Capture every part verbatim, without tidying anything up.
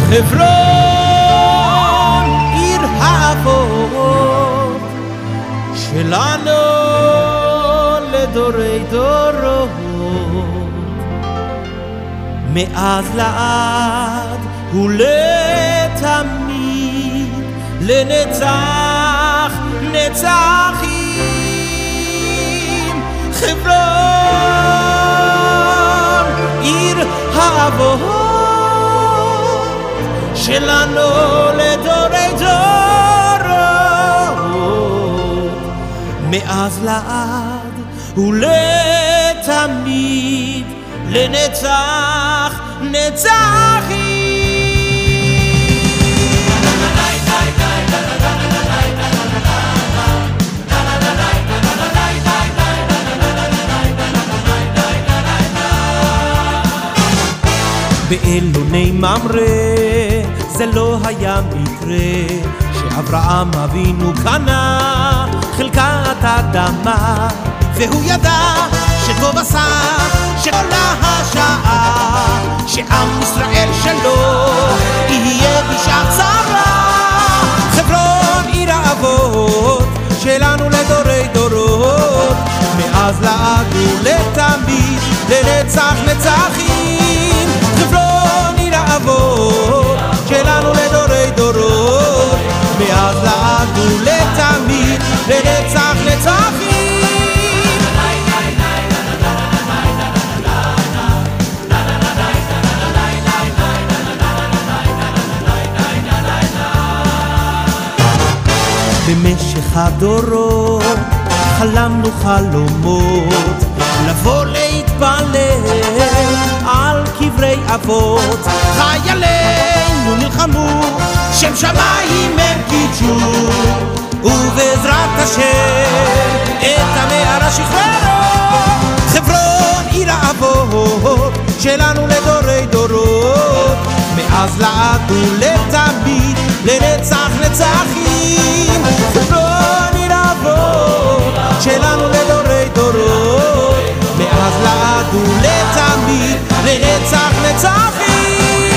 חברון, עיר האבות שלנו לדורי דורות, מאז לעד ולתמיד, לנצח נצחים. חברון, עיר האבות שלנו לדורי דורות, מאז לעד ולתמיד, לנצח נצחים. באלוני ממרא זה לא היה מקרה שאברהם אבינו קנה חלקת אדמה, והוא ידע שטוב עשה שעולה השעה שעם ישראל שלו יהיה בשעת צרה. חברון, עיר האבות שלנו לדורי דורות, מאז לעד ולתמיד, לנצח נצחים. חברון, עיר האבות שלנו לדורי דורות, מאז לעד ולתמיד, לנצח נצחים. במשך הדורות חלמנו חלומות לבוא להתפלל על קברי אבות. חיילינו נלחמו, שם שמיים הם קידשו, ובעזרת השם את המערה שחררו. חברון, עיר האבות שלנו לדורי דורות, מאז לעד ולתמיד, לנצח נצחים. חברון, עיר האבות שלנו לדורי דורות, מאז לעד ולתמיד, לנצח נצחים.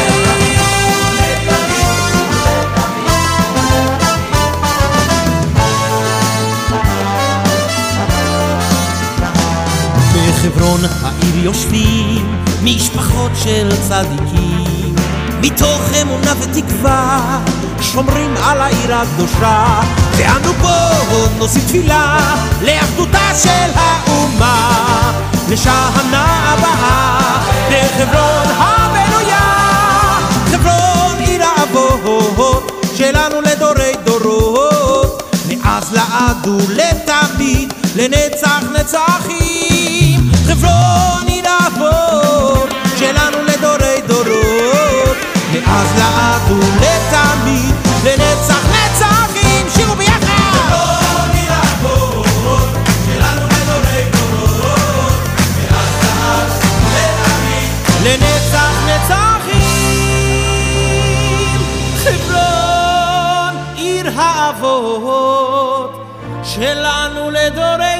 בחברון העיר יושבים משפחות של צדיקים, מתוך אמונה ותקווה שומרים על העיר הקדושה, ואנו פה נוסיף תפילה לאחדותה של האומה, לשנה הבאה בחברון הבנויה. חברון, עיר האבות שלנו לדורי דורות, מאז לעד ולתמיד, לנצח נצחים. חברון, עיר האבות שלנו לדורי דורות, מאז לעד ולתמיד, לנצח נצחים. שירו ביחד. חברון, עיר האבות שלנו לדורי דורות, מאז לעד ולתמיד, לנצח נצחים. חברון, עיר האבות שלנו לדורי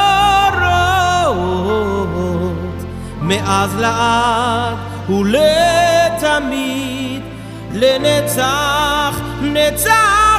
דורות, מאז לעד ולתמיד, לנצח נצח.